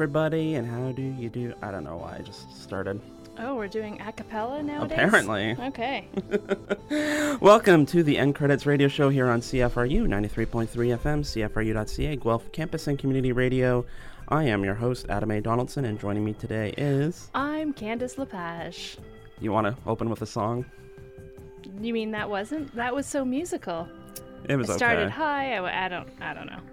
everybody, and how do you do? I don't know why I just started. Oh, we're doing a cappella nowadays? Apparently. Okay. Welcome to the End Credits radio show here on CFRU 93.3 FM, CFRU.ca, Guelph Campus and Community Radio. I am your host, Adam A. Donaldson, and joining me today is... I'm Candice Lepage. You want to open with a song? You mean that wasn't? That was so musical. It was I started okay. high. I don't know.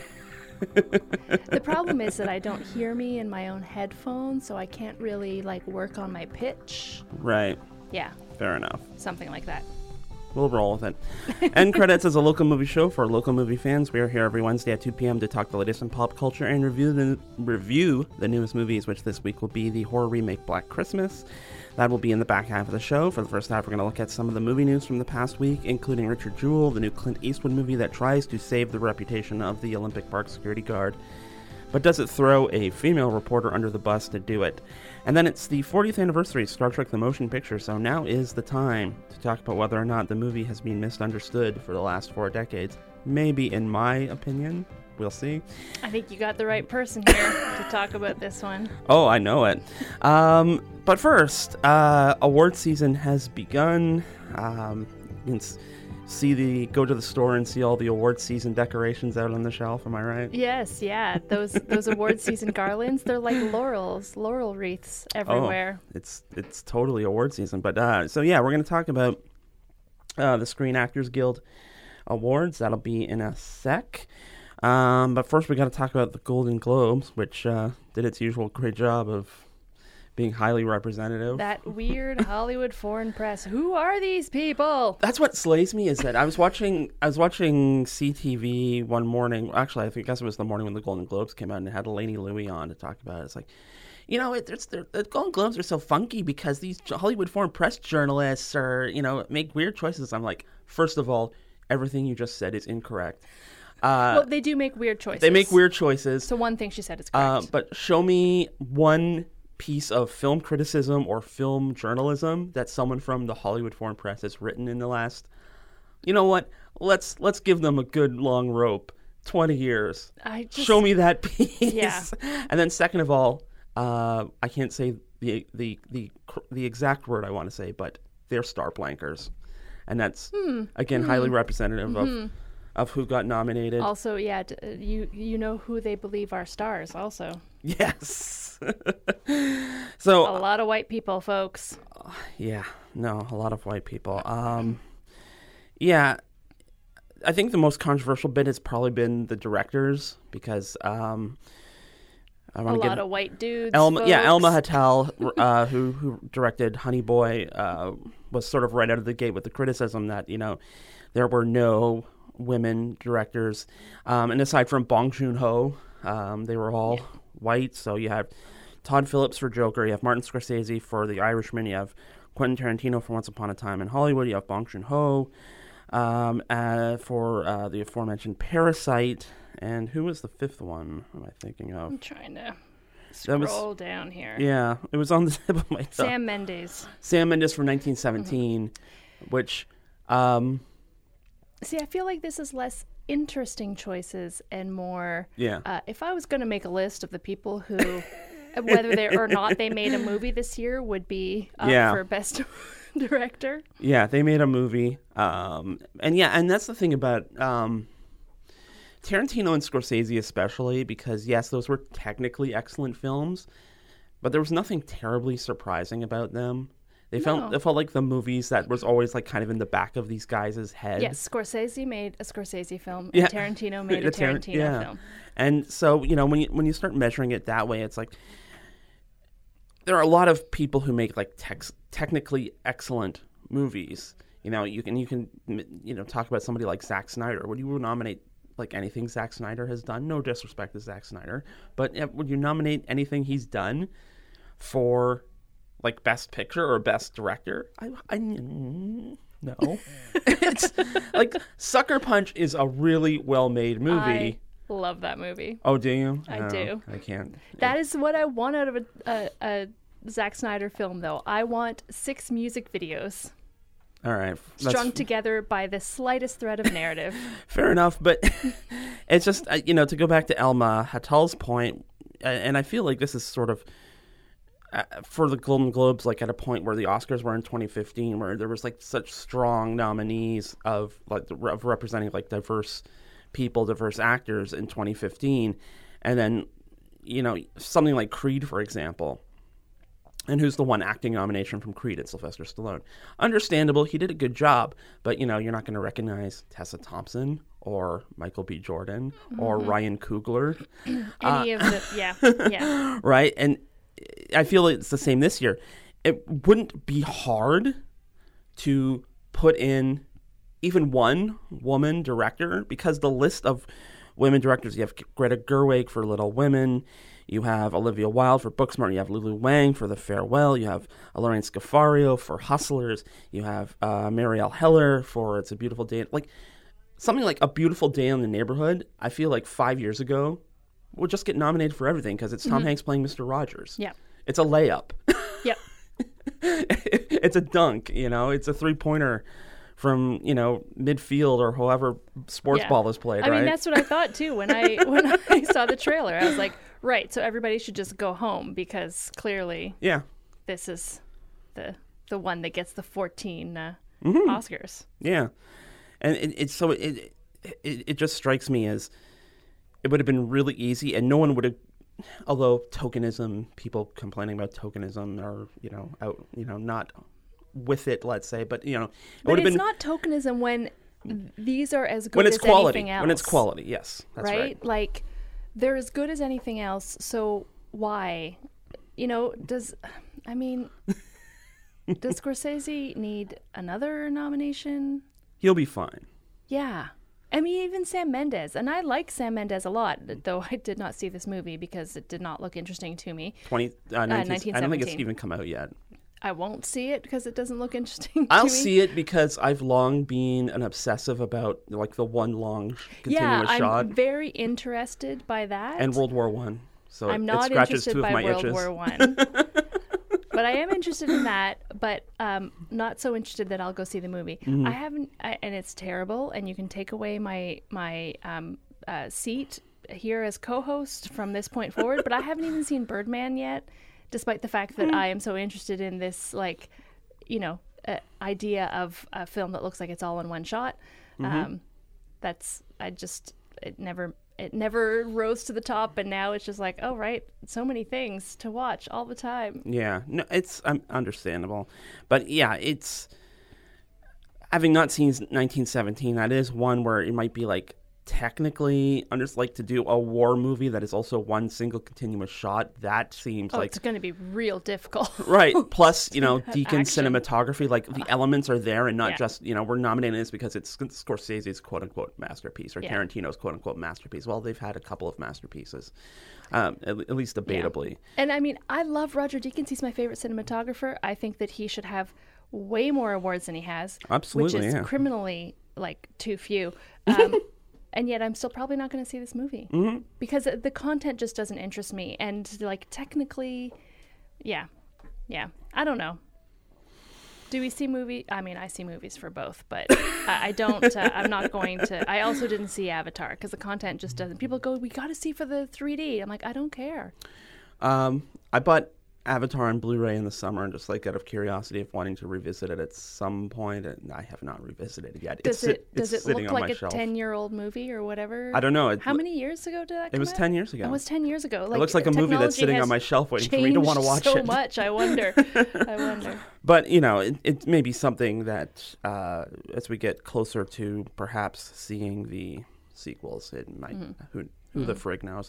The problem is that I don't hear me in my own headphones, so I can't really work on my pitch. Right. Yeah, Fair enough. something like that. We'll roll with it. End Credits is a local movie show for local movie fans. We are here every Wednesday at 2 p.m. to talk the latest in pop culture and review the newest movies, which this week will be the horror remake Black Christmas. That will be in the back half of the show. For the first half, we're going to look at some of the movie news from the past week, including Richard Jewell, the new Clint Eastwood movie that tries to save the reputation of the Olympic Park security guard, but does it throw a female reporter under the bus to do it? And then it's the 40th anniversary of Star Trek The Motion Picture, so now is the time to talk about whether or not the movie has been misunderstood for the last 4 decades. Maybe, in my opinion. We'll see. I think you got the right person here to talk about this one. Oh, I know it. But first, award season has begun. You can go to the store and see all the award season decorations out on the shelf. Am I right? Yes, yeah. Those award season garlands, they're like laurel wreaths everywhere. Oh, it's totally award season. But so yeah, we're going to talk about the Screen Actors Guild Awards. That'll be in a sec. But first we got to talk about the Golden Globes, which did its usual great job of being highly representative. That weird Hollywood foreign press. Who are these people? That's what slays me is that I was watching CTV one morning. Actually, I guess it was the morning when the Golden Globes came out, and it had Lainey Louie on to talk about it. It's like, you know, the Golden Globes are so funky because these Hollywood foreign press journalists make weird choices. I'm like, first of all, everything you just said is incorrect. Well, they do make weird choices. They make weird choices. So one thing she said is correct. But show me one piece of film criticism or film journalism that someone from the Hollywood foreign press has written in the last, you know what? Let's give them a good long rope, 20 years. Show me that piece. Yeah. And then second of all, I can't say the exact word I want to say, but they're star blankers, and that's again highly representative of who got nominated. Also, yeah, you know who they believe are stars also. Yes. So a lot of white people, folks. Yeah, no, a lot of white people. Yeah, I think the most controversial bit has probably been the directors because a lot of white dudes. Elma Hattel, who directed Honey Boy, was sort of right out of the gate with the criticism that there were no women directors, and aside from Bong Joon-ho, they were all white. So you have Todd Phillips for Joker, you have Martin Scorsese for The Irishman, you have Quentin Tarantino for Once Upon a Time in Hollywood, you have Bong Joon-ho for the aforementioned Parasite, and who was the fifth one? Who am I thinking of? I'm trying to scroll down here. Yeah, it was on the tip of my tongue. Sam Mendes for 1917, which... See, I feel like this is less interesting choices and more... Yeah. If I was going to make a list of the people who, whether they or not they made a movie this year, would be up for Best Director. Yeah, they made a movie. And that's the thing about Tarantino and Scorsese especially, because, yes, those were technically excellent films, but there was nothing terribly surprising about them. It felt like the movies that was always kind of in the back of these guys' heads. Yes, Scorsese made a Scorsese film, and Tarantino made a Tarantino film. And so, when you start measuring it that way, it's like there are a lot of people who make technically excellent movies. You can talk about somebody like Zack Snyder. Would you nominate anything Zack Snyder has done? No disrespect to Zack Snyder, but would you nominate anything he's done for Best Picture or Best Director? No. It's Sucker Punch is a really well-made movie. I love that movie. Oh, do you? I do. I can't. That is what I want out of a Zack Snyder film, though. I want 6 music videos. All right. Strung together by the slightest thread of narrative. Fair enough, but it's just, to go back to Elma Hattel's point, and I feel like this is sort of for the Golden Globes, like at a point where the Oscars were in 2015, where there was like such strong nominees of representing like diverse people, diverse actors in 2015, and then something like Creed, for example. And who's the one acting nomination from Creed? It's Sylvester Stallone. Understandable, he did a good job, but you're not going to recognize Tessa Thompson or Michael B. Jordan or Ryan Coogler. Any of the yeah. Right, and I feel it's the same this year. It wouldn't be hard to put in even one woman director, because the list of women directors, you have Greta Gerwig for Little Women, you have Olivia Wilde for Booksmart, you have Lulu Wang for The Farewell, you have Lorraine Scafario for Hustlers, you have Marielle Heller for It's a Beautiful Day. Like something like A Beautiful Day in the Neighborhood, I feel like 5 years ago would just get nominated for everything because it's Tom Hanks playing Mr. Rogers. Yeah. It's a layup. Yep. It's a dunk, it's a three-pointer from, midfield or however sports ball is played, I right? mean, that's what I thought too when I saw the trailer. I was like, right, so everybody should just go home because clearly this is the one that gets the 14 Oscars. Yeah. And it just strikes me as it would have been really easy, and no one would have, although tokenism, people complaining about tokenism are, out, not with it, let's say, but, it would have been... But it's not tokenism when these are as good when it's as quality, anything else. when it's quality, yes, that's right. Like, they're as good as anything else, so why? Does Scorsese need another nomination? He'll be fine. Yeah. I mean, even Sam Mendes, and I like Sam Mendes a lot, though I did not see this movie because it did not look interesting to me. 1917. I don't think it's even come out yet. I won't see it because it doesn't look interesting to I'll me. see it because I've long been an obsessive about like the one long continuous shot. I'm very interested by that. And World War I. So I'm not interested by World War I. But I am interested in that, but not so interested that I'll go see the movie. I haven't, and it's terrible, and you can take away my seat here as co-host from this point forward, but I haven't even seen Birdman yet, despite the fact that I am so interested in this, idea of a film that looks like it's all in one shot. It never rose to the top, and now it's just like, oh, right, so many things to watch all the time. Yeah, no, it's understandable. But yeah, it's, having not seen 1917, that is one where it might be like, technically, to do a war movie that is also one single continuous shot, that seems like... it's going to be real difficult. Right. Plus, Deacon's cinematography, like the elements are there and not just, we're nominating this because it's Scorsese's quote-unquote masterpiece or Tarantino's quote-unquote masterpiece. Well, they've had a couple of masterpieces, at least debatably. Yeah. And I mean, I love Roger Deakins. He's my favorite cinematographer. I think that he should have way more awards than he has. Absolutely, which is criminally, too few. And yet I'm still probably not going to see this movie because the content just doesn't interest me. And technically, yeah, I don't know. Do we see movie? I mean, I see movies for both, but I don't, I'm not going to. I also didn't see Avatar because the content just doesn't. People go, we got to see for the 3D. I'm like, I don't care. I bought Avatar on Blu-ray in the summer, just out of curiosity of wanting to revisit it at some point, and I have not revisited it yet. Does it look like a shelf. 10-year-old movie or whatever? I don't know. How many years ago did that come out? It was 10 years ago. It was 10 years ago. It looks like a movie that's sitting on my shelf waiting for me to want to watch so it. much, I wonder. But, it may be something that as we get closer to perhaps seeing the sequels, it might, who the frig knows.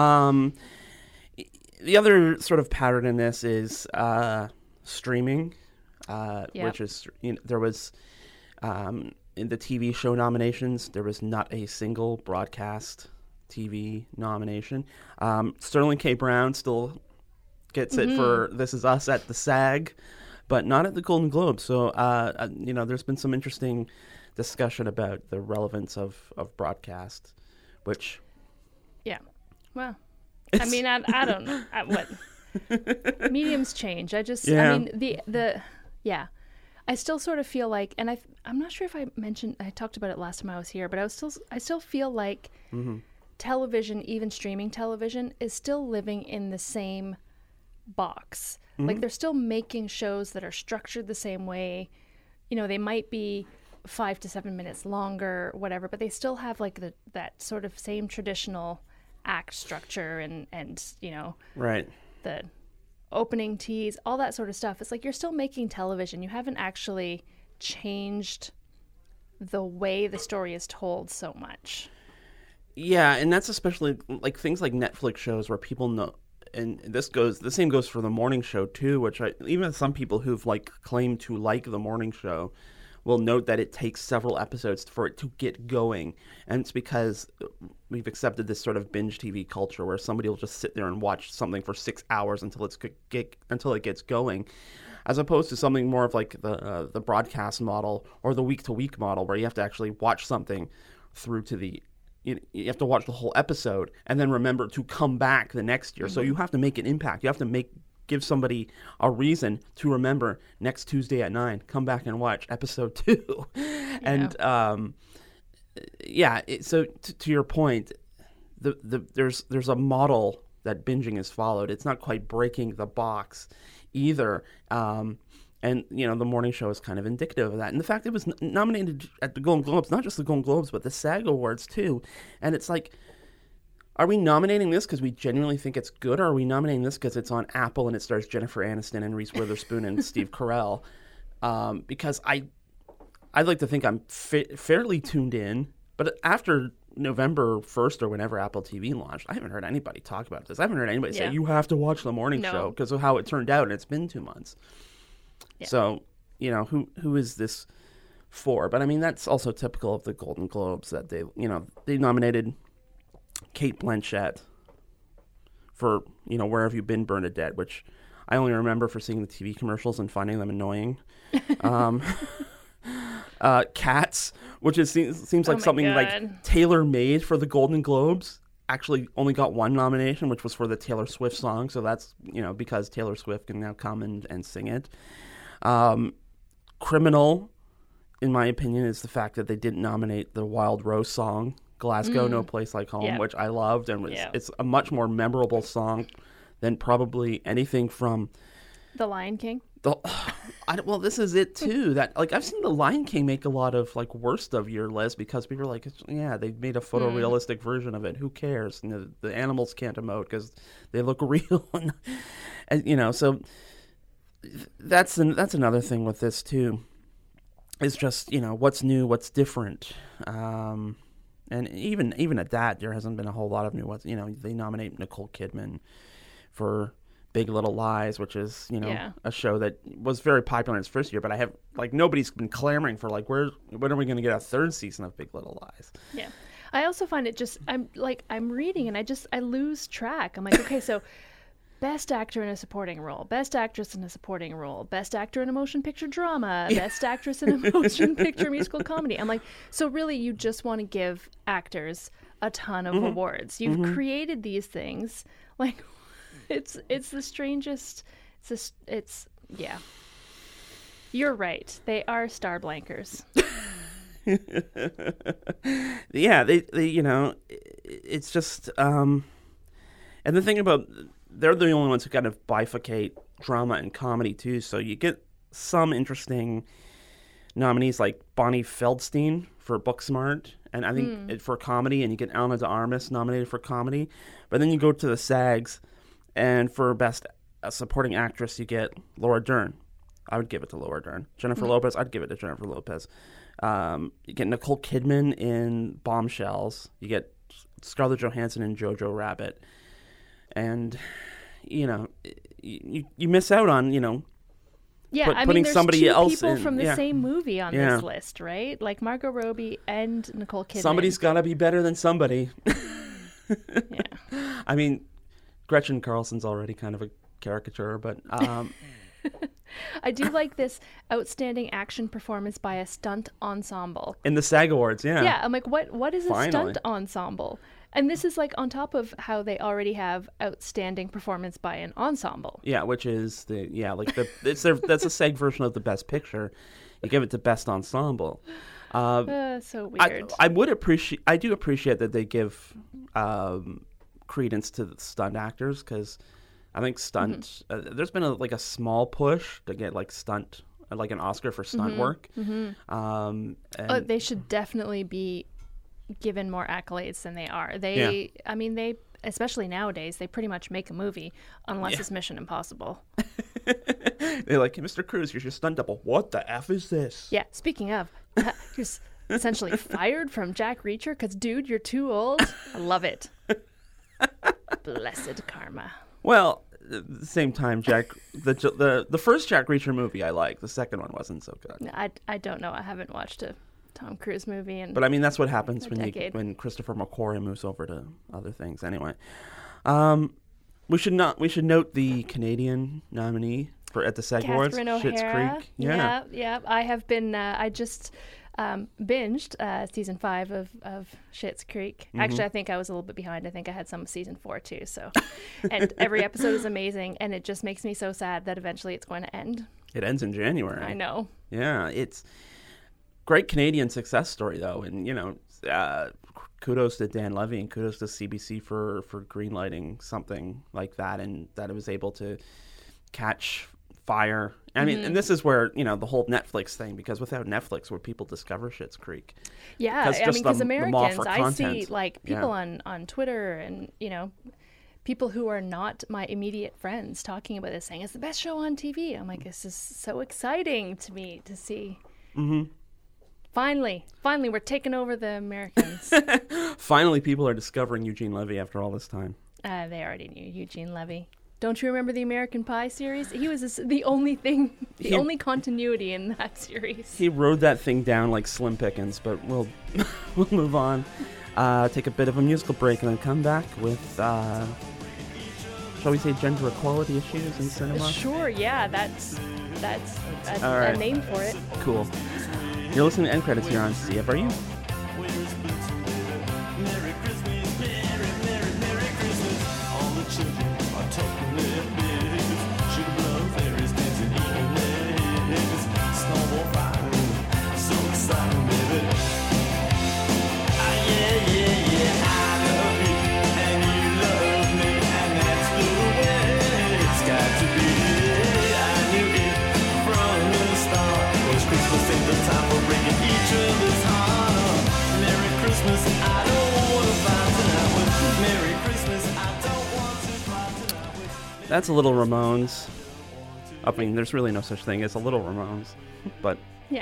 The other sort of pattern in this is streaming, which is, there was, in the TV show nominations, there was not a single broadcast TV nomination. Sterling K. Brown still gets it for This Is Us at the SAG, but not at the Golden Globe. So, there's been some interesting discussion about the relevance of broadcast, which... Yeah, well... I mean, I don't know what mediums change. I mean, I still sort of feel like, and I'm not sure if I talked about it last time I was here, but I still feel like television, even streaming television, is still living in the same box. Like, they're still making shows that are structured the same way. You know, they might be 5 to 7 minutes longer, whatever, but they still have like that sort of same traditional act structure and you know, right, the opening tease, all that sort of stuff. It's like you're still making television. You haven't actually changed the way the story is told so much. Yeah, and that's especially like things like Netflix shows where people know, and the same goes for the morning show too, which even some people who've like claimed to like the morning show will note that it takes several episodes for it to get going. And it's because we've accepted this sort of binge TV culture where somebody will just sit there and watch something for 6 hours until it gets going, as opposed to something more of like the broadcast model or the week-to-week model where you have to actually watch something through to the you have to watch the whole episode and then remember to come back the next year. So you have to make an impact. You have to give somebody a reason to remember next Tuesday at 9, come back and watch episode 2. And so to your point, there's a model that binging is followed. It's not quite breaking the box either. And, you know, the morning show is kind of indicative of that. And the fact it was nominated at the Golden Globes, not just the Golden Globes, but the SAG Awards too. And it's like, are we nominating this because we genuinely think it's good, or are we nominating this because it's on Apple and it stars Jennifer Aniston and Reese Witherspoon and Steve Carell? Because I'd like to think I'm fairly tuned in, but after November 1st or whenever Apple TV launched, I haven't heard anybody talk about this. I haven't heard anybody say, you have to watch the morning show because of how it turned out, and it's been 2 months. Yeah. So, you know, who is this for? But I mean, that's also typical of the Golden Globes that they nominated Kate Blanchett for, you know, Where Have You Been, Bernadette, which I only remember for seeing the TV commercials and finding them annoying. Cats, which seems like something like tailor-made for the Golden Globes, actually only got one nomination, which was for the Taylor Swift song. So that's, you know, because Taylor Swift can now come and sing it. Criminal, in my opinion, is the fact that they didn't nominate the Wild Rose song, Glasgow, No Place Like Home, which I loved, and it's a much more memorable song than probably anything from The Lion King. Well, this is it too. That like I've seen The Lion King make a lot of like worst of your list because people are like, yeah, they made a photorealistic version of it. Who cares? And the animals can't emote because they look real, and you know. So that's another thing with this too. Is just, you know, what's new, what's different. And even at that, there hasn't been a whole lot of new ones. You know, they nominate Nicole Kidman for Big Little Lies, which is, you know, a show that was very popular in its first year. But I have, like, nobody's been clamoring for, like, when are we going to get a third season of Big Little Lies? Yeah. I also find it just, I'm reading and I lose track. I'm like, okay, so Best Actor in a Supporting Role, Best Actress in a Supporting Role, Best Actor in a Motion Picture Drama, Best Actress in a Motion Picture Musical Comedy. I'm like, so really you just want to give actors a ton of awards. You've created these things. Like, it's the strangest, yeah. You're right. They are star blankers. Yeah, they you know, it's just, and the thing about, they're the only ones who kind of bifurcate drama and comedy too. So you get some interesting nominees like Bonnie Feldstein for Booksmart, and I think for comedy, and you get Ana de Armas nominated for comedy. But then you go to the SAGs, and for Best Supporting Actress, you get Laura Dern. I would give it to Laura Dern. Jennifer Lopez, I'd give it to Jennifer Lopez. You get Nicole Kidman in Bombshells. You get Scarlett Johansson in Jojo Rabbit. And, you know, you miss out on, you know, putting there's somebody two else people in. from the same movie on this list, right? Like Margot Robbie and Nicole Kidman. Somebody's got to be better than somebody. Yeah. I mean, Gretchen Carlson's already kind of a caricature, but... I do like this outstanding action performance by a stunt ensemble. In the SAG Awards, yeah. Yeah, I'm like, what is a stunt ensemble? And this is like on top of how they already have outstanding performance by an ensemble. Yeah, which is that's a SAG version of the Best Picture. You give it to Best Ensemble. So weird. I do appreciate that they give credence to the stunt actors, because I think stunt. There's been a small push to get like stunt, like an Oscar for stunt work. And They should definitely be given more accolades than they are. I mean, they especially nowadays, they pretty much make a movie unless it's Mission Impossible. they're like, Mr. Cruise, you're your stunt double. What the F is this? Yeah, speaking of, you're essentially fired from Jack Reacher because, dude, you're too old. I love it. Blessed karma. Well, at the same time, the first Jack Reacher movie I liked. The second one wasn't so good. I don't know. I haven't watched a Tom Cruise movie But I mean, that's what happens when Christopher McQuarrie moves over to other things. Anyway, we should note the Canadian nominee at the SAG Awards, Schitt's Creek. Yeah. I have been. I just binged season 5 of Schitt's Creek. Actually, I think I was a little bit behind. I think I had some season 4 too. So, and every episode is amazing, and it just makes me so sad that eventually it's going to end. It ends in January. I know. Yeah, it's great Canadian success story though, and kudos to Dan Levy and kudos to CBC for greenlighting something like that, and that it was able to catch fire. I mean, and this is where the whole Netflix thing, because without Netflix, would people discover Schitt's Creek? Yeah, I mean, because Americans, I see like people on Twitter and people who are not my immediate friends talking about this, saying it's the best show on TV. I'm like, this is so exciting to me to see. Finally, we're taking over the Americans. Finally, people are discovering Eugene Levy after all this time. They already knew Eugene Levy. Don't you remember the American Pie series? He was the only continuity in that series. He rode that thing down like Slim Pickens, but we'll move on. Take a bit of a musical break and then come back with, shall we say, gender equality issues in cinema? Sure, yeah, that's a name for it. Cool. You're listening to End Credits here on CFRU. That's a Little Ramones. I mean, there's really no such thing as a Little Ramones, but yeah.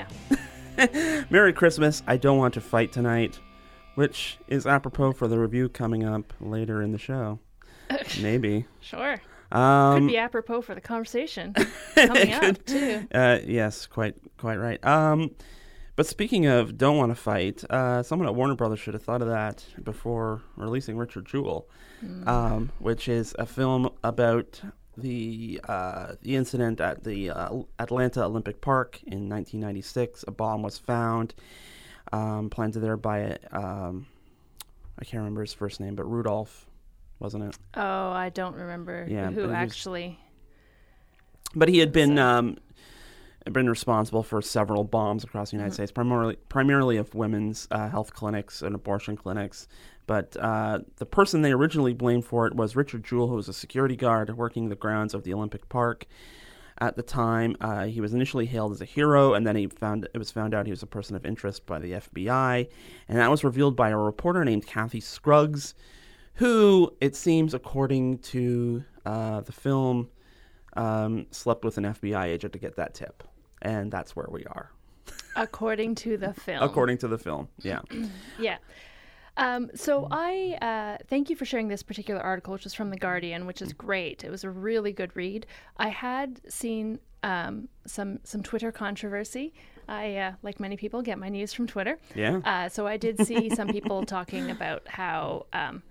Merry Christmas, I Don't Want to Fight Tonight, which is apropos for the review coming up later in the show. Maybe. Sure. Could be apropos for the conversation coming up too. Yes, quite right. But speaking of Don't Want to Fight, someone at Warner Brothers should have thought of that before releasing Richard Jewell, which is a film about the incident at the Atlanta Olympic Park in 1996. A bomb was found, planted there by I can't remember his first name, but Rudolph, wasn't it? Oh, I don't remember who actually. But he had been responsible for several bombs across the United States, primarily of women's health clinics and abortion clinics. But the person they originally blamed for it was Richard Jewell, who was a security guard working the grounds of the Olympic Park. At the time, he was initially hailed as a hero, and then it was found out he was a person of interest by the FBI, and that was revealed by a reporter named Kathy Scruggs, who, it seems, according to the film, slept with an FBI agent to get that tip. And that's where we are. According to the film. According to the film, yeah. Yeah. So I thank you for sharing this particular article, which is from The Guardian, which is great. It was a really good read. I had seen some Twitter controversy. I, like many people, get my news from Twitter. Yeah. So I did see some people talking about how,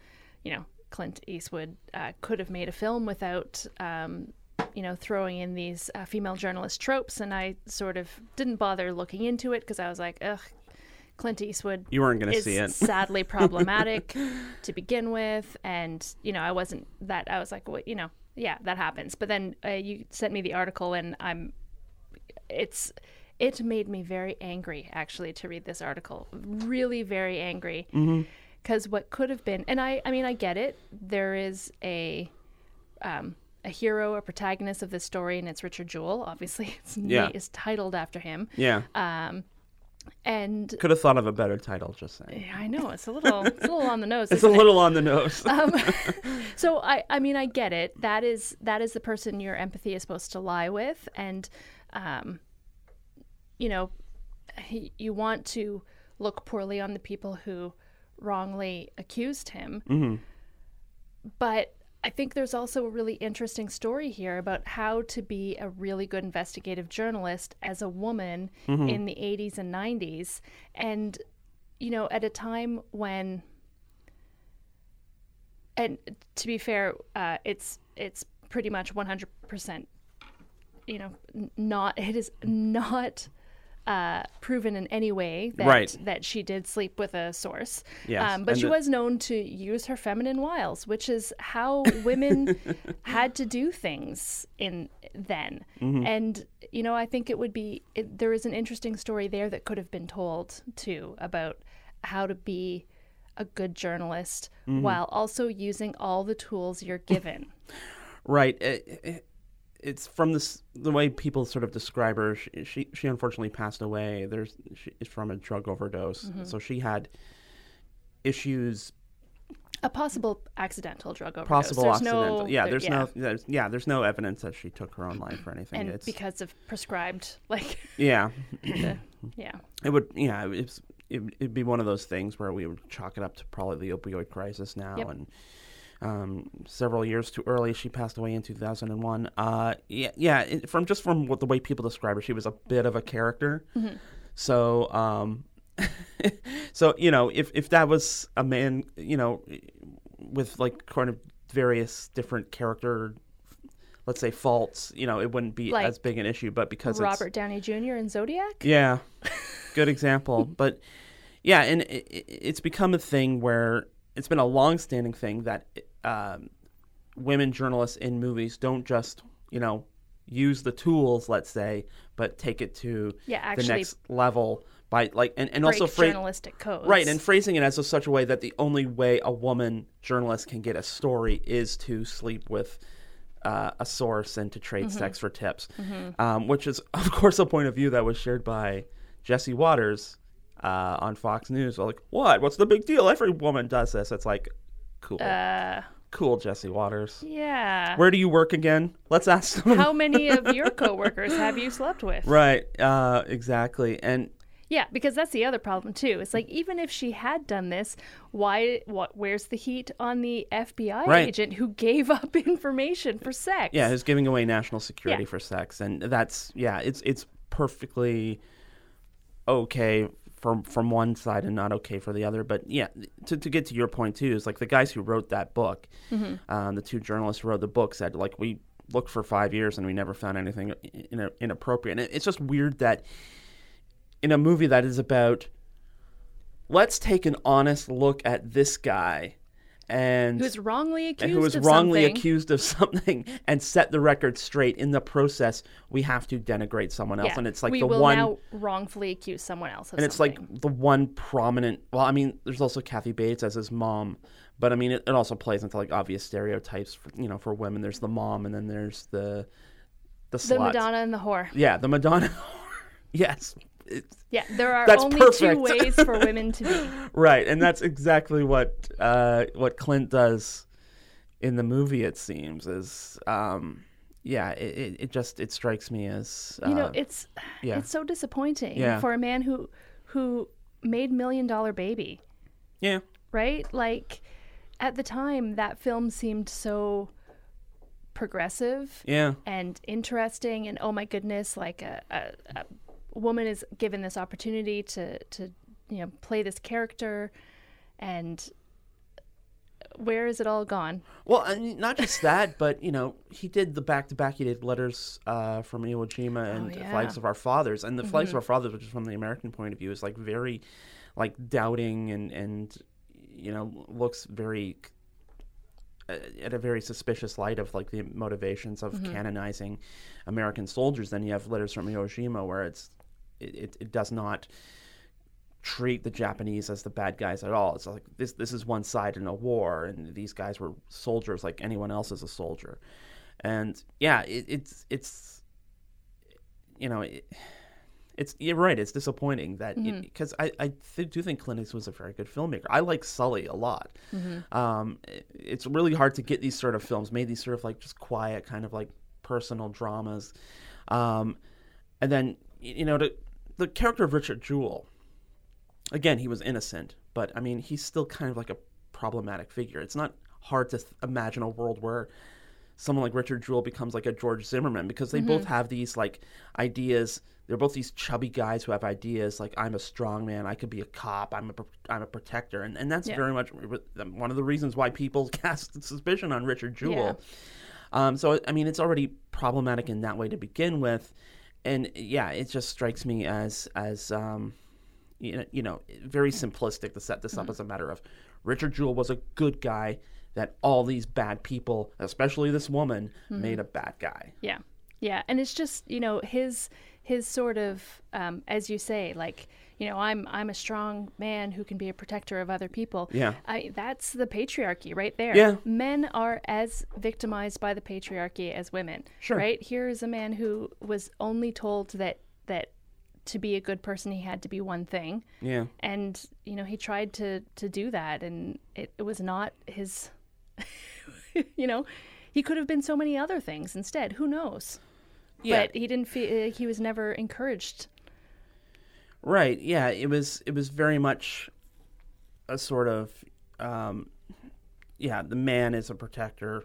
Clint Eastwood could have made a film without throwing in these female journalist tropes, and I sort of didn't bother looking into it because I was like, ugh, Clint Eastwood you weren't going to see it. Sadly problematic to begin with, and I wasn't that. I was like, well, yeah, that happens. But then you sent me the article, and it made me very angry actually to read this article. Really very angry. because what could have been, and I mean, I get it. There is a hero, a protagonist of this story, and it's Richard Jewell. Obviously, it's titled after him. Yeah. And could have thought of a better title, just saying. Yeah, I know, it's a little on the nose. It's a little on the nose. So I mean, I get it. That is the person your empathy is supposed to lie with, and you know, you want to look poorly on the people who wrongly accused him. Mm-hmm. But I think there's also a really interesting story here about how to be a really good investigative journalist as a woman in the 80s and 90s. And, you know, at a time when, and to be fair, it's pretty much 100%, you know, it is not proven in any way that she did sleep with a source. Yes. But she was known to use her feminine wiles, which is how women had to do things then. Mm-hmm. And, you know, I think there is an interesting story there that could have been told, too, about how to be a good journalist while also using all the tools you're given. Right. It's from the way people sort of describe her. She unfortunately passed away. It's from a drug overdose. So she had issues. A possible accidental drug overdose. Possible accidental. There's no evidence that she took her own life or anything. And because of prescribed, like. Yeah. Yeah. It would. Yeah. It'd be one of those things where we would chalk it up to probably the opioid crisis now. Yep. And several years too early, she passed away in 2001. From the way people describe her, she was a bit of a character. Mm-hmm. So, so you know, if that was a man, you know, with like kind of various different character, let's say faults, you know, it wouldn't be like as big an issue. But because Robert Downey Jr. in Zodiac, yeah, good example. But yeah, and it's become a thing where. It's been a long-standing thing that women journalists in movies don't just, you know, use the tools, let's say, but take it to the next level by like and also journalistic codes. Right, and phrasing it as such a way that the only way a woman journalist can get a story is to sleep with a source and to trade sex for tips, which is of course a point of view that was shared by Jesse Waters. On Fox News, like, what's the big deal? Every woman does this. It's like, cool. Cool, Jesse Waters. Yeah. Where do you work again? Let's ask them. How many of your coworkers have you slept with? Right. Exactly. And yeah, because that's the other problem too. It's like, even if she had done this, where's the heat on the FBI agent who gave up information for sex? Yeah, who's giving away national security for sex. And that's, it's perfectly okay from one side and not okay for the other. But yeah, to get to your point too, is like the guys who wrote that book, the two journalists who wrote the book said, like, we looked for 5 years and we never found anything inappropriate. And it's just weird that in a movie that is about, let's take an honest look at this guy and who was wrongly accused of something and set the record straight. In the process, we have to denigrate someone else, and it's like we will now wrongfully accuse someone else of and something. It's like the one prominent. Well, I mean, there's also Kathy Bates as his mom, but I mean, it also plays into like obvious stereotypes for women. There's the mom, and then there's the slut. The Madonna and the whore. Yeah, the Madonna. Yes. There are only perfect. 2 ways for women to be. Right, and that's exactly what Clint does in the movie. It seems is, it strikes me as it's so disappointing for a man who made $1 Million Baby. Yeah. Right, like at the time that film seemed so progressive. Yeah. And interesting, and oh my goodness, like a woman is given this opportunity to play this character, and where is it all gone? Well, I mean, not just that, but he did the back-to-back. He did Letters from Iwo Jima and Flags of Our Fathers, and the Flags of Our Fathers, which is from the American point of view, is like very like doubting and looks very at a very suspicious light of like the motivations of canonizing American soldiers. Then you have Letters from Iwo Jima, where it does not treat the Japanese as the bad guys at all. It's like this is one side in a war, and these guys were soldiers like anyone else is a soldier. And yeah, it's you know, it's you're right. It's disappointing that because I do think Clint Eastwood was a very good filmmaker. I like Sully a lot. It's really hard to get these sort of films made, these sort of like just quiet kind of like personal dramas. And then the character of Richard Jewell, again, he was innocent, but I mean he's still kind of like a problematic figure. It's not hard to imagine a world where someone like Richard Jewell becomes like a George Zimmerman, because they both have these like ideas. They're both these chubby guys who have ideas like, I'm a strong man, I could be a cop, I'm a protector, and that's very much one of the reasons why people cast suspicion on Richard Jewell. So I mean, it's already problematic in that way to begin with, and yeah, it just strikes me as very simplistic to set this up as a matter of Richard Jewell was a good guy that all these bad people, especially this woman, made a bad guy. Yeah, and it's just his sort of as you say, like, I'm a strong man who can be a protector of other people. Yeah, that's the patriarchy right there. Yeah, men are as victimized by the patriarchy as women. Sure. Right. Here is a man who was only told that to be a good person he had to be one thing. Yeah, and he tried to do that, and it was not his. He could have been so many other things instead. Who knows? Yeah. But he didn't feel he was never encouraged. Right. Yeah. It was very much a sort of the man is a protector.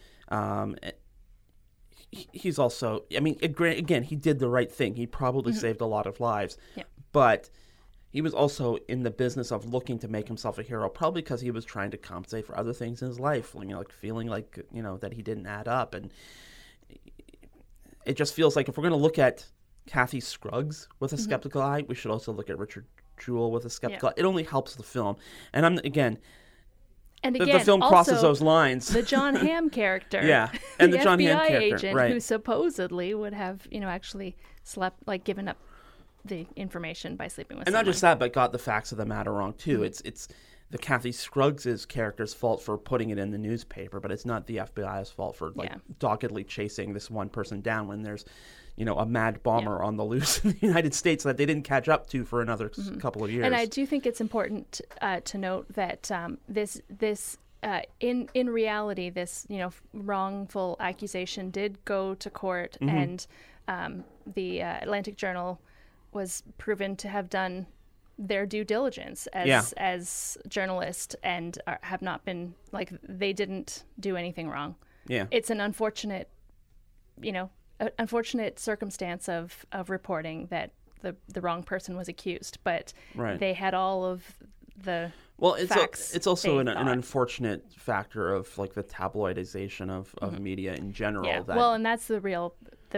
He's also, I mean, again, he did the right thing. He probably saved a lot of lives. Yeah. But he was also in the business of looking to make himself a hero, probably because he was trying to compensate for other things in his life, like feeling like, that he didn't add up. And it just feels like if we're going to look at Kathy Scruggs with a skeptical eye, we should also look at Richard Jewell with a skeptical eye. It only helps the film. And the film crosses those lines. The John Hamm character. Yeah. And the John FBI Hamm character. agent right. who supposedly would have, actually given up the information by sleeping with someone. And not just that, but got the facts of the matter wrong, too. It's the Kathy Scruggs' character's fault for putting it in the newspaper, but it's not the FBI's fault for doggedly chasing this one person down when there's, a mad bomber on the loose in the United States that they didn't catch up to for another couple of years. And I do think it's important to note that this in reality, this wrongful accusation did go to court, and the Atlantic Journal was proven to have done their due diligence as journalists and have not been, like, they didn't do anything wrong. Yeah. It's an unfortunate, unfortunate circumstance of reporting that the wrong person was accused, but they had all of the facts. It's also an unfortunate factor of like the tabloidization of media in general. Yeah. And that's the real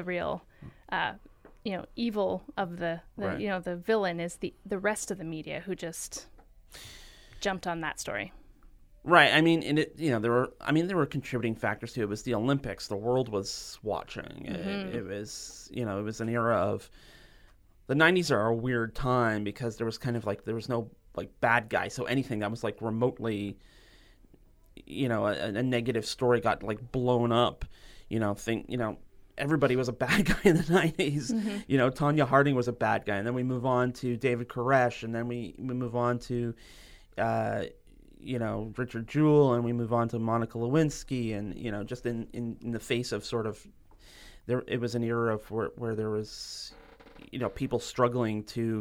evil of the the villain is the rest of the media who just jumped on that story. Right. I mean, there were contributing factors to it. It was the Olympics. The world was watching. It was, it was an era of, the 90s are a weird time because there was kind of like, there was no like bad guy. So anything that was like remotely, a negative story got like blown up, everybody was a bad guy in the 90s. Tanya Harding was a bad guy. And then we move on to David Koresh, and then we move on to, Richard Jewell, and we move on to Monica Lewinsky, and, just in the face of sort of, it was an era of where there was, people struggling to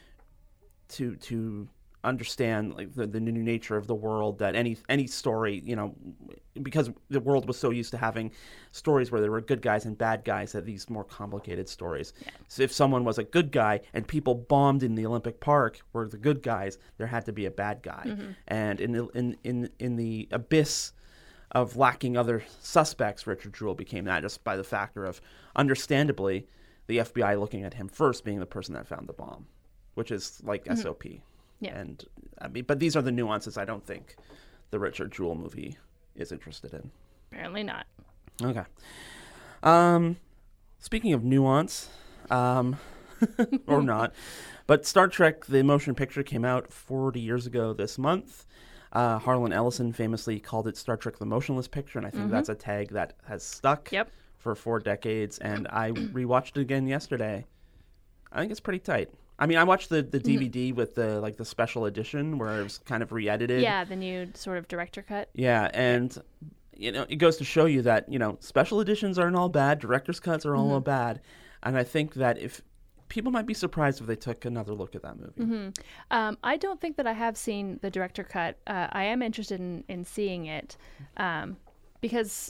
understand like the new nature of the world, that any story, because the world was so used to having stories where there were good guys and bad guys, that these more complicated stories. Yeah. So if someone was a good guy and people bombed in the Olympic Park were the good guys, there had to be a bad guy. And in the abyss of lacking other suspects, Richard Jewell became that, just by the factor of, understandably, the FBI looking at him first, being the person that found the bomb, which is like SOP. Yeah. And I mean, but these are the nuances I don't think the Richard Jewell movie is interested in. Apparently not. Okay. Speaking of nuance, or not. But Star Trek, the motion picture, came out 40 years ago this month. Harlan Ellison famously called it Star Trek the Motionless Picture, and I think that's a tag that has stuck for 4 decades. And I rewatched it again yesterday. I think it's pretty tight. I mean, I watched the DVD with the special edition where it was kind of re-edited. Yeah, the new sort of director cut. Yeah, and it goes to show you that special editions aren't all bad, director's cuts are all bad, and I think that if people might be surprised if they took another look at that movie. I don't think that I have seen the director cut. I am interested in seeing it because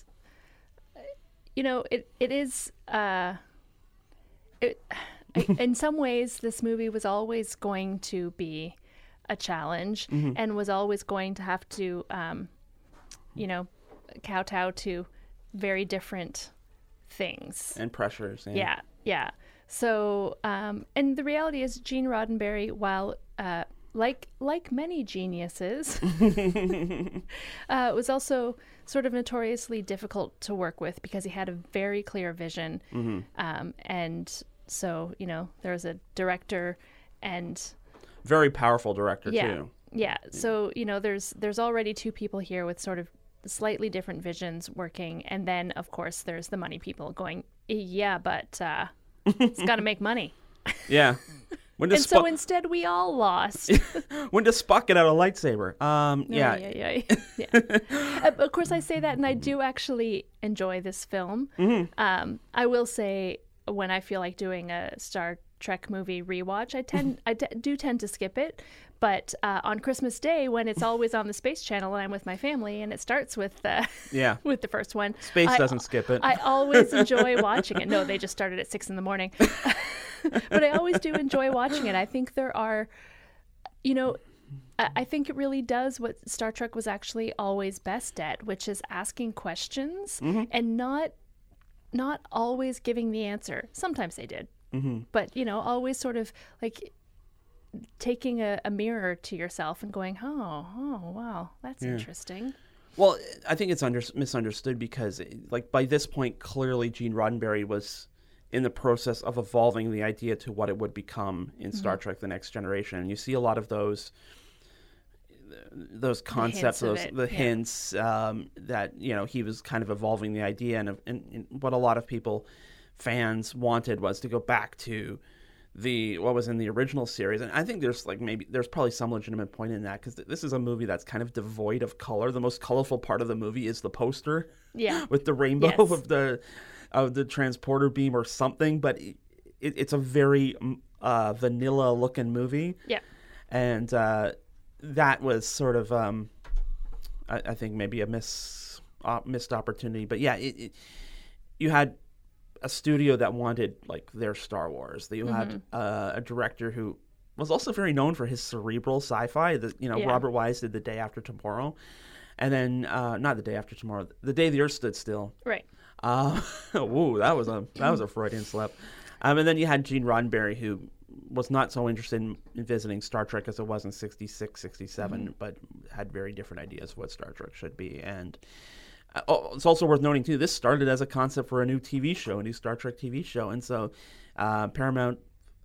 it is. In some ways, this movie was always going to be a challenge and was always going to have to, kowtow to very different things And pressures. Yeah. So, and the reality is, Gene Roddenberry, while like many geniuses, was also sort of notoriously difficult to work with because he had a very clear vision, and so there was a director and very powerful director too. Yeah. So there's already 2 people here with sort of slightly different visions working, and then of course there's the money people going, but. It's got to make money. Yeah. So instead, we all lost. When does Spock get out a lightsaber? Yeah. Of course, I say that, and I do actually enjoy this film. I will say, when I feel like doing a Star Trek movie rewatch, I do tend to skip it. But on Christmas Day, when it's always on the Space Channel and I'm with my family, and it starts with with the first one, Space doesn't skip it. I always enjoy watching it. No, they just started at 6 a.m. But I always do enjoy watching it. I think there are, I think it really does what Star Trek was actually always best at, which is asking questions and not always giving the answer. Sometimes they did, but always sort of like taking a mirror to yourself and going, oh wow, that's interesting. Well, I think it's misunderstood because by this point, clearly Gene Roddenberry was in the process of evolving the idea to what it would become in Star Trek: The Next Generation. And you see a lot of those concepts, hints that he was kind of evolving the idea, and what a lot of fans wanted was to go back to what was in the original series. And I think there's probably some legitimate point in that, because this is a movie that's kind of devoid of color. The most colorful part of the movie is the poster, with the rainbow of the transporter beam or something. But it's a very vanilla looking movie. Yeah, and that was sort of I think maybe a missed opportunity. But yeah, you had a studio that wanted their Star Wars. You had a director who was also very known for his cerebral sci-fi. Robert Wise did The Day After Tomorrow, and then not The Day After Tomorrow, The Day the Earth Stood Still. Right. Woo, that was a Freudian slip. And then you had Gene Roddenberry, who was not so interested in visiting Star Trek as it was in 66, 67, but had very different ideas of what Star Trek should be. And it's also worth noting, too, this started as a concept for a new TV show, a new Star Trek TV show. And so Paramount,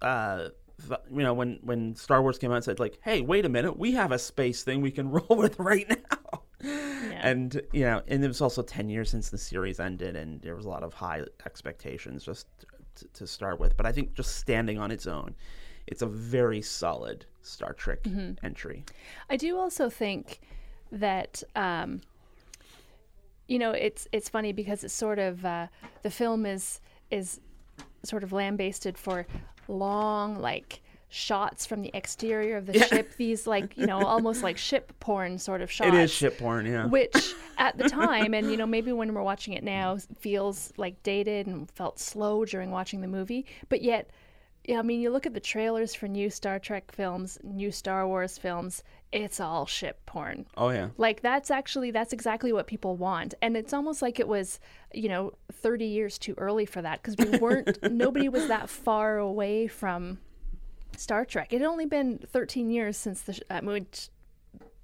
when Star Wars came out, said, hey, wait a minute, we have a space thing we can roll with right now. Yeah. And, and it was also 10 years since the series ended, and there was a lot of high expectations just to start with. But I think just standing on its own, it's a very solid Star Trek entry. I do also think that... it's funny because it's sort of the film is sort of lambasted for long shots from the exterior of the ship. These almost like ship porn sort of shots. It is ship porn, yeah. Which at the time, and maybe when we're watching it now, feels dated and felt slow during watching the movie. But yet, you look at the trailers for new Star Trek films, new Star Wars films. It's all ship porn. Oh, yeah. That's exactly what people want. And it's almost like it was, 30 years too early for that, because nobody was that far away from Star Trek. It had only been 13 years since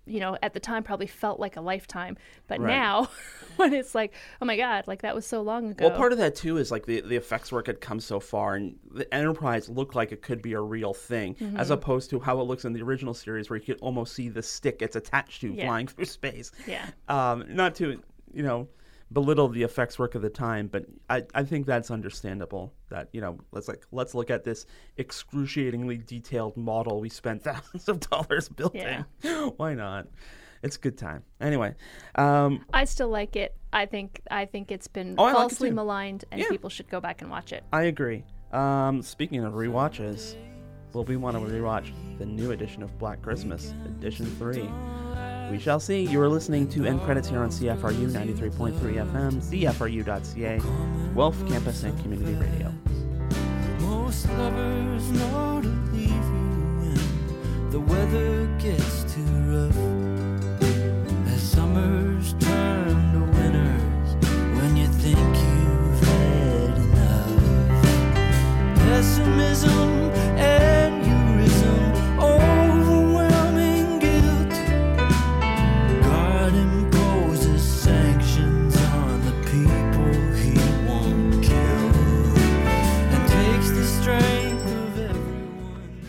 at the time probably felt like a lifetime. But Right. now, when it's like, oh my God, like that was so long ago. Well, part of that too is like the effects work had come so far, and the Enterprise looked like it could be a real thing, as opposed to how it looks in the original series, where you could almost see the stick it's attached to flying through space. Yeah. Not to belittle the effects work of the time, but I think that's understandable. That let's look at this excruciatingly detailed model we spent thousands of dollars building. Yeah. Why not? It's a good time. Anyway, I still like it. I think it's been I like it falsely too. maligned, and Yeah. people should go back and watch it. I agree. Speaking of rewatches, we want to rewatch the new edition of Black Christmas, Edition 3. We shall see. You are listening to End Credits here on CFRU 93.3 FM, CFRU.ca, Guelph Campus and Community Radio. Most lovers know to leave you when the weather gets too rough. As summers turn to winters, when you think you've had enough. Pessimism and eurism, overwhelming guilt. God imposes sanctions on the people he won't kill, and takes the strength of everyone.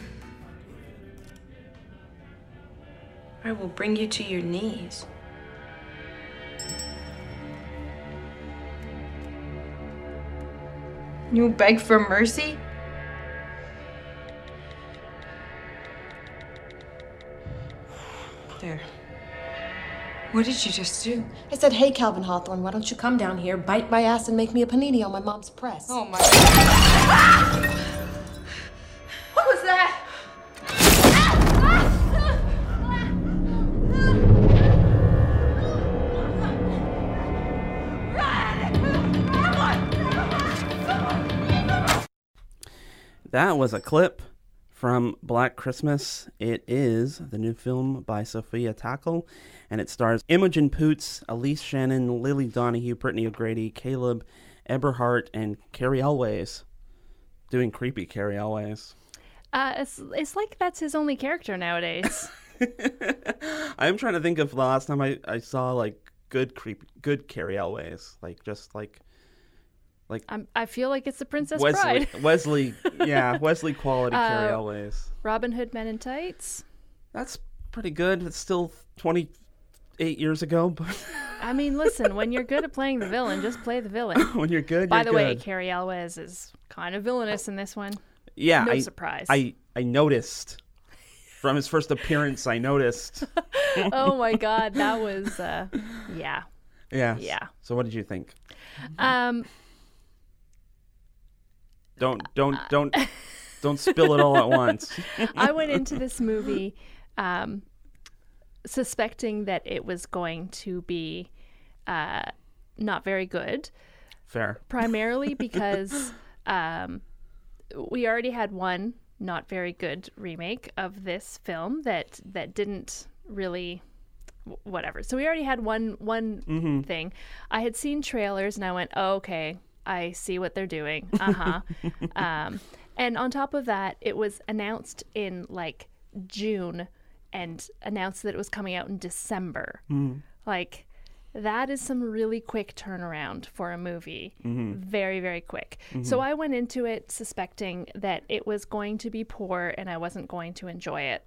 I will bring you to your knees. You beg for mercy? There. What did you just do? I said, hey, Calvin Hawthorne, why don't you come down here, bite my ass, and make me a panini on my mom's press? Oh my God. What was that? That was a clip from Black Christmas. It is the new film by Sophia Tackle, and it stars Imogen Poots, Elise Shannon, Lily Donahue, Brittany O'Grady, Caleb Eberhardt, and Carrie Elways. Doing creepy Carrie Elways. It's like that's his only character nowadays. I'm trying to think of the last time I saw like good Carrie Elways. I feel like it's the Princess Wesley, Bride. Wesley quality Carrie Elways. Robin Hood Men in Tights. That's pretty good. It's still 28 years ago, but I mean, listen, when you're good at playing the villain, just play the villain. when you're good, By you're the way, good. Carrie Elwes is kind of villainous in this one. Yeah, No surprise. I noticed from his first appearance. I noticed. Oh my God, that was yeah. Yeah. So what did you think? Don't spill it all at once. I went into this movie suspecting that it was going to be not very good, Fair. primarily because we already had one not very good remake of this film that didn't really whatever. So we already had one thing. I had seen trailers and I went, oh, okay, I see what they're doing. And on top of that, it was announced in like June and announced that it was coming out in December. Like, that is some really quick turnaround for a movie. Very, very quick. So I went into it suspecting that it was going to be poor and I wasn't going to enjoy it.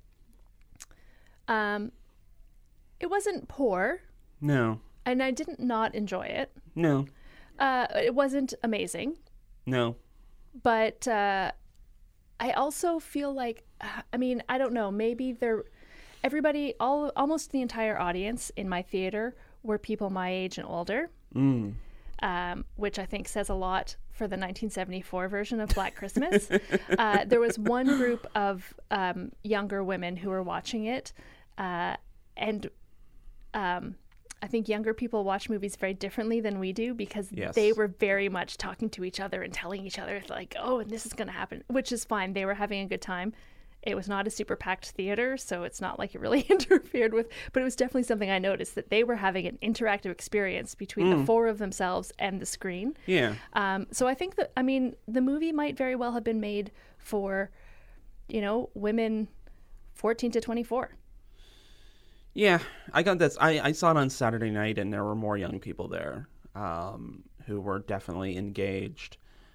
It wasn't poor, No. and I didn't not enjoy it. No. It wasn't amazing, No. but I also feel like, I mean, I don't know, maybe almost the entire audience in my theater were people my age and older, which I think says a lot for the 1974 version of Black Christmas. There was one group of younger women who were watching it, and I think younger people watch movies very differently than we do because Yes. they were very much talking to each other and telling each other like, oh, and this is going to happen, which is fine. They were having a good time. It was not a super packed theater, so it's not like it really interfered with, but it was definitely something I noticed that they were having an interactive experience between the four of themselves and the screen. Yeah. So I think that, I mean, the movie might very well have been made for, women 14 to 24. Yeah, I got this. I saw it on Saturday night, and there were more young people there who were definitely engaged.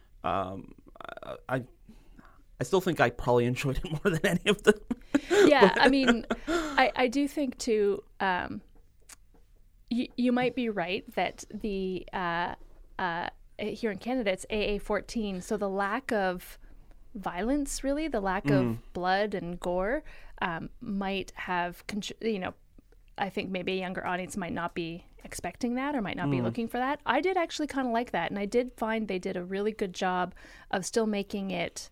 I still think I probably enjoyed it more than any of them. Yeah, I mean, I do think too. You might be right that the here in Canada it's AA-14, so the lack of violence, really, the lack of blood and gore, might have I think maybe a younger audience might not be expecting that or might not be looking for that. I did actually kind of like that, and I did find they did a really good job of still making it.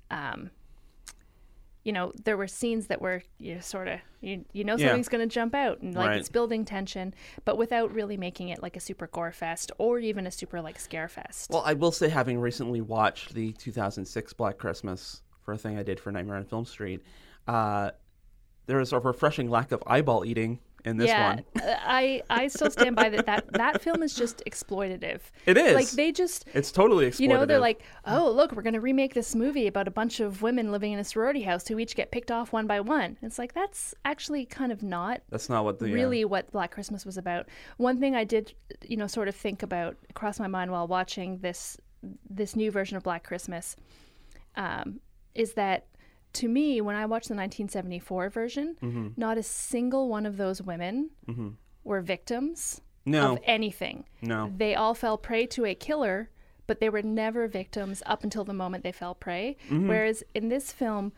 There were scenes that were something's going to jump out and like it's building tension, but without really making it like a super gore fest or even a super like scare fest. Well, I will say, having recently watched the 2006 Black Christmas for a thing I did for Nightmare on Film Street, there is a refreshing lack of eyeball eating in this one. I still stand by that film is just exploitative. It is. Like it's totally exploitative. They're like, oh, look, we're going to remake this movie about a bunch of women living in a sorority house who each get picked off one by one. It's like, that's actually kind of not. That's not what what Black Christmas was about. One thing I did, sort of think about, cross my mind while watching this new version of Black Christmas, is that, to me, when I watched the 1974 version, not a single one of those women were victims of anything. No. They all fell prey to a killer, but they were never victims up until the moment they fell prey. Whereas in this film,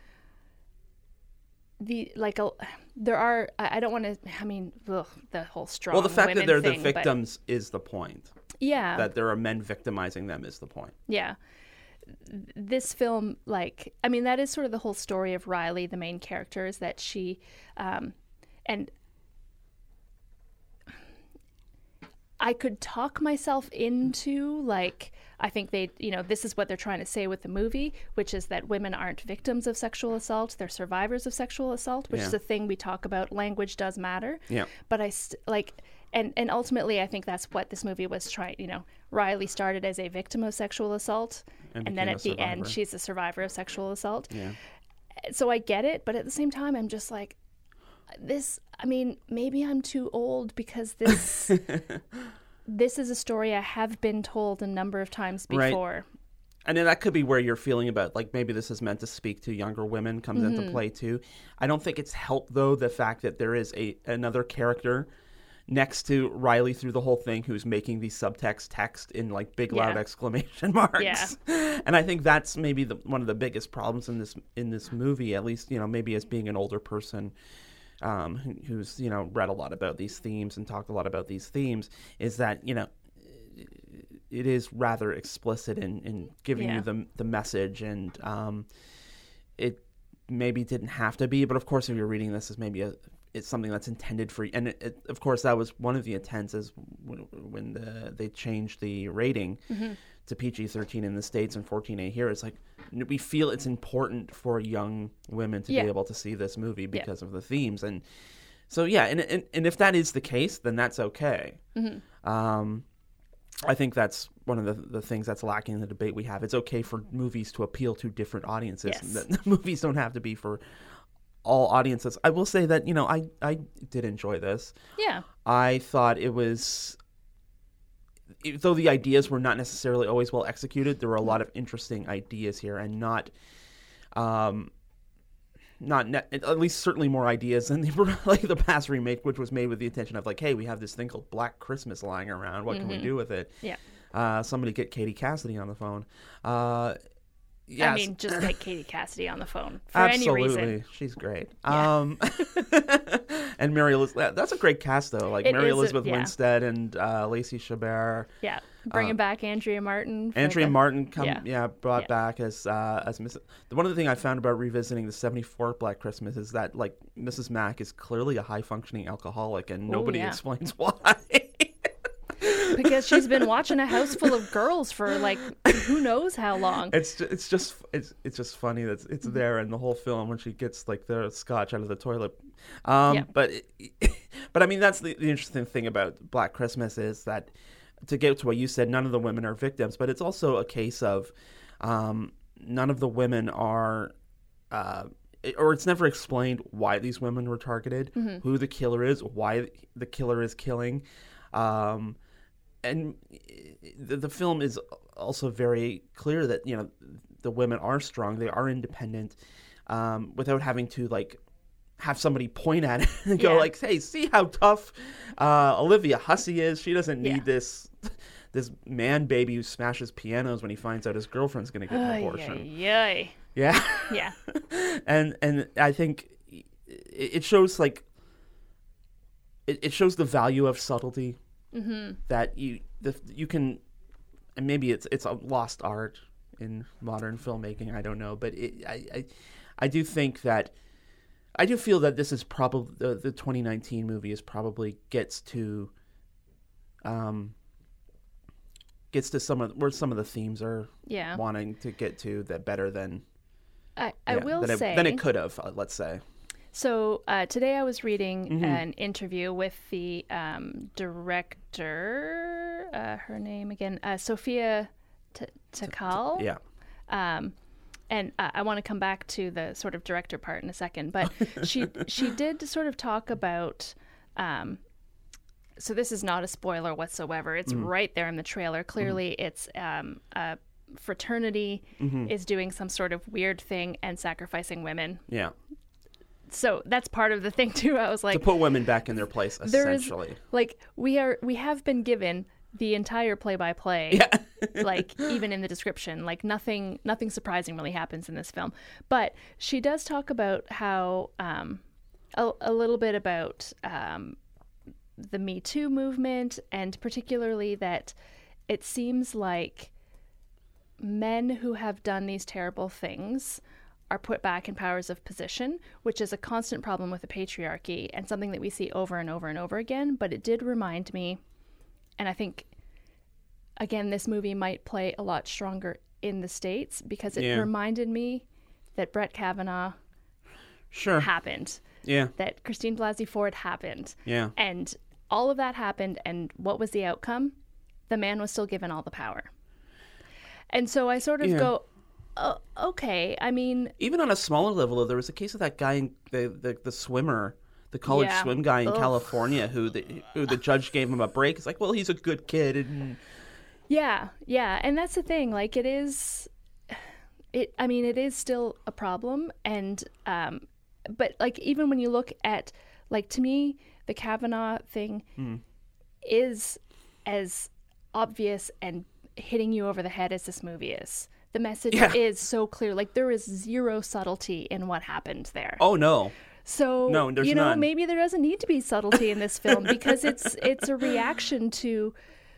there are, I don't want to, I mean, the whole strong Well, the fact that they're thing, the victims is the point. Yeah. That there are men victimizing them is the point. Yeah. This film, that is sort of the whole story of Riley, the main character, is that she, and I could talk myself into, I think this is what they're trying to say with the movie, which is that women aren't victims of sexual assault, they're survivors of sexual assault, which is a thing we talk about. Language does matter. Yeah. But and ultimately, I think that's what this movie was trying. Riley started as a victim of sexual assault, and then at the end, she's a survivor of sexual assault. Yeah. So I get it, but at the same time, I'm just like, this. I mean, maybe I'm too old because this this is a story I have been told a number of times before. Right. And then that could be where you're feeling about, maybe this is meant to speak to younger women comes into play too. I don't think it's helped, though, the fact that there is another character next to Riley through the whole thing who's making these subtext text in big loud exclamation marks. Yeah. And I think that's maybe one of the biggest problems in this movie, at least, maybe as being an older person who's, read a lot about these themes and talked a lot about these themes, is that, it is rather explicit in giving you the message, and it maybe didn't have to be, but of course if you're reading this as maybe it's something that's intended for, and of course that was one of the intents, is when they changed the rating to PG-13 in the States and 14A here. It's we feel it's important for young women to be able to see this movie because of the themes, and so and if that is the case, then that's okay. I think that's one of the things that's lacking in the debate we have. It's okay for movies to appeal to different audiences. Yes. The movies don't have to be for all audiences. I will say that, I did enjoy this. Yeah. I thought it was, though the ideas were not necessarily always well executed, there were a lot of interesting ideas here, and at least certainly more ideas than the past remake, which was made with the intention of hey, we have this thing called Black Christmas lying around. What can we do with it? Yeah. Somebody get Katie Cassidy on the phone. Yes. I mean, just get Katie Cassidy on the phone for Absolutely. any reason. She's great. Yeah. And Mary Elizabeth, that's a great cast though. Mary Elizabeth Winstead and Lacey Chabert. Yeah. Bringing back Andrea Martin. Martin brought back as Mrs. One of the things I found about revisiting the 74 Black Christmas is that Mrs. Mack is clearly a high functioning alcoholic, and nobody explains why. Because she's been watching a house full of girls for who knows how long. It's just funny that it's there in the whole film when she gets the scotch out of the toilet. But I mean, that's the interesting thing about Black Christmas, is that, to get to what you said, none of the women are victims, but it's also a case of none of the women are or it's never explained why these women were targeted, who the killer is, why the killer is killing. And the film is also very clear that, you know, the women are strong, they are independent, without having to, like, have somebody point at it and go, like, hey, see how tough Olivia Hussey is? She doesn't need this man baby who smashes pianos when he finds out his girlfriend's going to get an abortion. Yeah. Yeah. And I think it shows, like, it shows the value of subtlety, that you can, and maybe it's a lost art in modern filmmaking, I don't know, but I do think that, I do feel that this is probably, the 2019 movie is probably gets to where some of the themes are wanting to get to, that better than than it could have, let's say. So today I was reading an interview with the director, her name again, Sophia Takal. Yeah. And I want to come back to the sort of director part in a second, but she did sort of talk about. So this is not a spoiler whatsoever. It's right there in the trailer. Clearly, it's a fraternity is doing some sort of weird thing and sacrificing women. Yeah. So that's part of the thing too. I was like, to put women back in their place, essentially. Like we have been given the entire play-by-play, like even in the description, like nothing surprising really happens in this film. But she does talk about how a little bit about the Me Too movement, and particularly that it seems like men who have done these terrible things are put back in powers of position, which is a constant problem with the patriarchy and something that we see over and over and over again. But it did remind me, and I think, again, this movie might play a lot stronger in the States, because it reminded me that Brett Kavanaugh happened. Yeah. That Christine Blasey Ford happened. Yeah. And all of that happened, and what was the outcome? The man was still given all the power. And so I sort of go, oh, okay, I mean... Even on a smaller level, there was a case of that guy, the swimmer, the college swim guy in California, who the judge gave him a break. It's like, well, he's a good kid. And... Yeah. And that's the thing. Like, it is still a problem. And, but, like, even when you look at, like, to me, the Kavanaugh thing is as obvious and hitting you over the head as this movie is. The message is so clear. Like, there is zero subtlety in what happened there. Oh, no. So, no, there's none. Maybe there doesn't need to be subtlety in this film, because it's a reaction to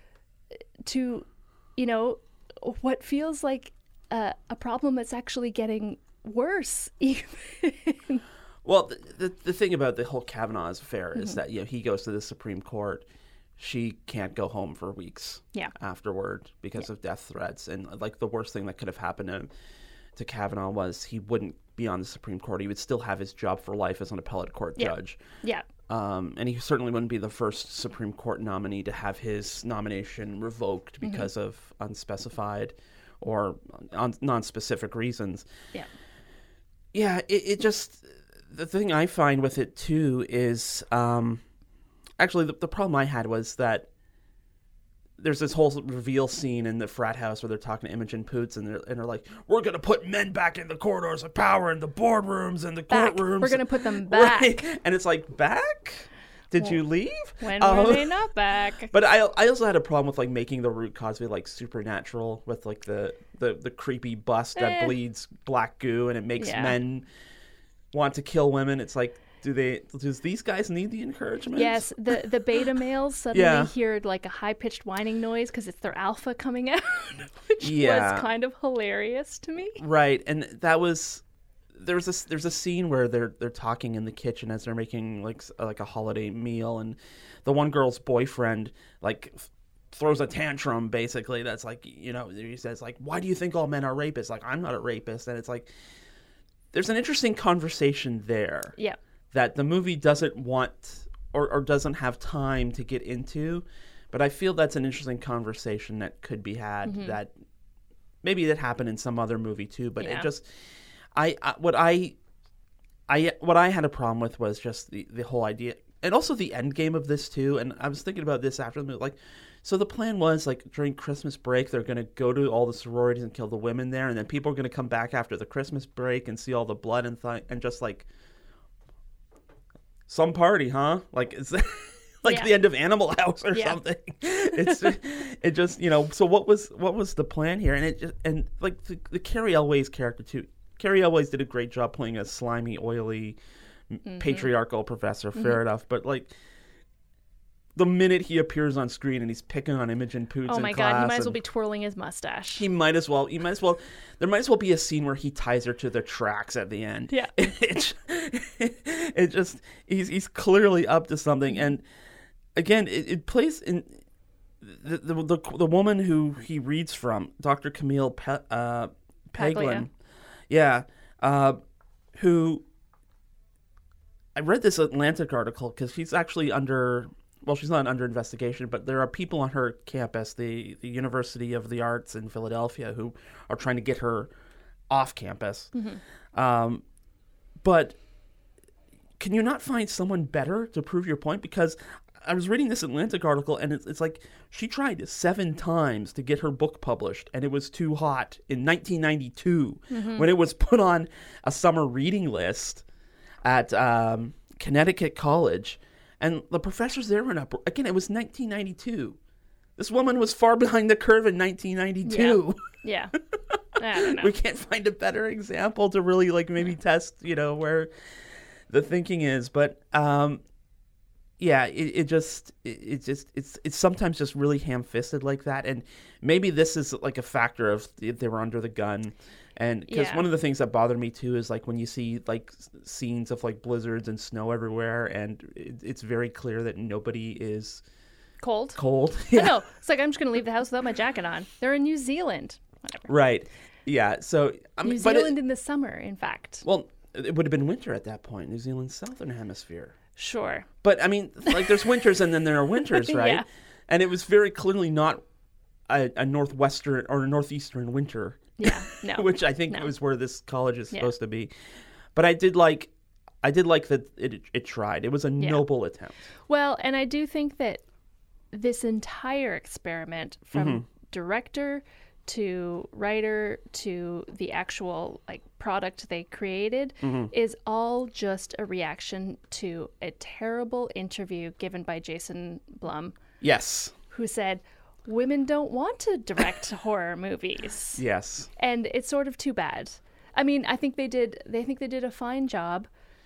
what feels like a problem that's actually getting worse. Even. Well, the thing about the whole Kavanaugh affair is that he goes to the Supreme Court. She can't go home for weeks afterward because of death threats. And, like, the worst thing that could have happened to Kavanaugh was he wouldn't be on the Supreme Court. He would still have his job for life as an appellate court judge. Yeah. And he certainly wouldn't be the first Supreme Court nominee to have his nomination revoked because of unspecified or non-specific reasons. Yeah. Yeah, it just... The thing I find with it, too, is... Actually, the problem I had was that there's this whole reveal scene in the frat house where they're talking to Imogen Poots, and they're like, we're going to put men back in the corridors of power, in the boardrooms, and the courtrooms. We're going to put them back. Right? And it's like, back? Did you leave? When were they not back? But I also had a problem with, like, making the Root Cosby, like, supernatural with, like, the creepy bust that bleeds black goo, and it makes men want to kill women. It's like... Does these guys need the encouragement? Yes, the beta males suddenly hear like a high-pitched whining noise because it's their alpha coming out, which was kind of hilarious to me. Right, and that was there's a scene where they're talking in the kitchen as they're making like a holiday meal, and the one girl's boyfriend like throws a tantrum basically. That's like, he says like, "Why do you think all men are rapists?" Like, I'm not a rapist, and it's like there's an interesting conversation there. Yeah. That the movie doesn't want or doesn't have time to get into. But I feel that's an interesting conversation that could be had, that maybe that happened in some other movie too. But it just, what I what I had a problem with was just the whole idea, and also the end game of this too. And I was thinking about this after the movie, like, so the plan was like during Christmas break they're going to go to all the sororities and kill the women there, and then people are going to come back after the Christmas break and see all the blood and just like some party, huh? Like it's like the end of Animal House or something. It just So what was the plan here? And it just, and like the Carrie Elways character too. Carrie Elways did a great job playing a slimy, oily, patriarchal professor. Fair enough, but like the minute he appears on screen and he's picking on Imogen Poots, oh my god, he might as well be twirling his mustache. He might as well. There might as well be a scene where he ties her to the tracks at the end. Yeah, it just he's clearly up to something, and again, it plays in the woman who he reads from, Dr. Camille Peglin. Yeah, who I read this Atlantic article because she's actually she's not under investigation, but there are people on her campus, the University of the Arts in Philadelphia, who are trying to get her off campus. But can you not find someone better to prove your point? Because I was reading this Atlantic article, and it's like she tried 7 times to get her book published, and it was too hot in 1992 when it was put on a summer reading list at Connecticut College. And the professors there were not... Again, it was 1992. This woman was far behind the curve in 1992. Yeah. I don't know. We can't find a better example to really, like, maybe test, where the thinking is. But... it's sometimes just really ham-fisted like that, and maybe this is like a factor of they were under the gun, and because one of the things that bothered me too is like when you see like scenes of like blizzards and snow everywhere, and it's very clear that nobody is cold. Yeah. No, it's like I'm just gonna leave the house without my jacket on. They're in New Zealand. Whatever. Right. Yeah. So New Zealand in the summer, in fact. Well, it would have been winter at that point. New Zealand's southern hemisphere. Sure. But, I mean, like, there's winters and then there are winters, right? Yeah. And it was very clearly not a northwestern or a northeastern winter. Yeah, no. Which I think was where this college is supposed to be. But I did like that it tried. It was a noble attempt. Well, and I do think that this entire experiment, from director to writer to the actual like product they created, is all just a reaction to a terrible interview given by Jason Blum. Yes. Who said, women don't want to direct horror movies. Yes. And it's sort of too bad. I mean, I think they did a fine job,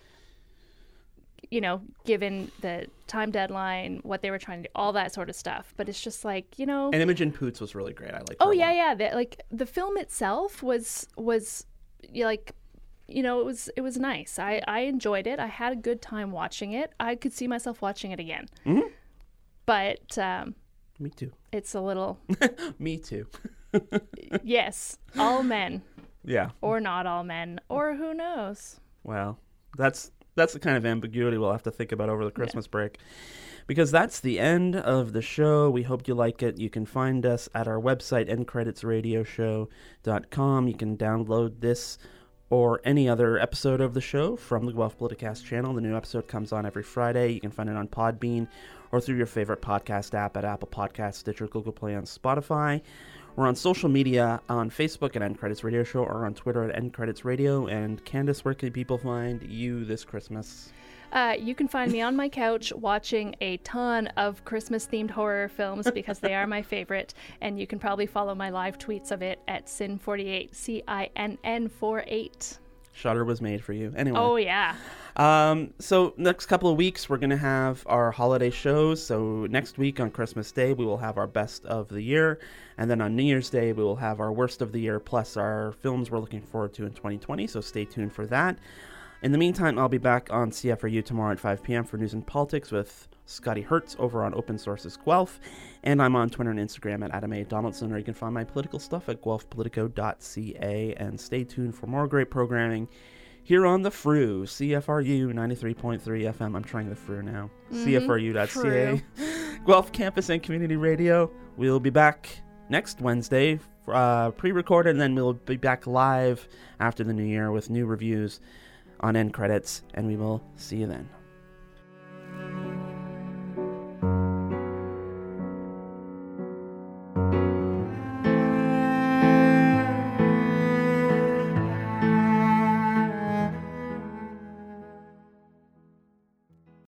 given the time deadline, what they were trying to do, all that sort of stuff. But it's just like, And Imogen Poots was really great. I liked her. Oh, yeah. The film itself was like, it was nice. I enjoyed it. I had a good time watching it. I could see myself watching it again. Mm-hmm. But me too. It's a little... Me too. Yes. All men. Yeah. Or not all men. Or who knows? Well, that's the kind of ambiguity we'll have to think about over the Christmas break. Because that's the end of the show. We hope you like it. You can find us at our website, endcreditsradioshow.com. You can download this or any other episode of the show from the Guelph Politicast channel. The new episode comes on every Friday. You can find it on Podbean or through your favorite podcast app at Apple Podcasts, Stitcher, Google Play, and Spotify. We're on social media on Facebook at End Credits Radio Show or on Twitter at End Credits Radio. And Candace, where can people find you this Christmas? You can find me on my couch watching a ton of Christmas-themed horror films because they are my favorite. And you can probably follow my live tweets of it at Sin48, CINN48. Shudder was made for you. Anyway. Oh, yeah. So next couple of weeks, we're going to have our holiday shows. So next week on Christmas Day, we will have our best of the year. And then on New Year's Day, we will have our worst of the year, plus our films we're looking forward to in 2020. So stay tuned for that. In the meantime, I'll be back on CFRU tomorrow at 5 p.m. for news and politics with Scotty Hertz over on Open Sources Guelph. And I'm on Twitter and Instagram at Adam A. Donaldson, or you can find my political stuff at guelphpolitico.ca. And stay tuned for more great programming here on the FRU, CFRU 93.3 FM. I'm trying the FRU now. CFRU.ca. Guelph Campus and Community Radio. We'll be back next Wednesday, pre-recorded, and then we'll be back live after the new year with new reviews on End Credits, and we will see you then.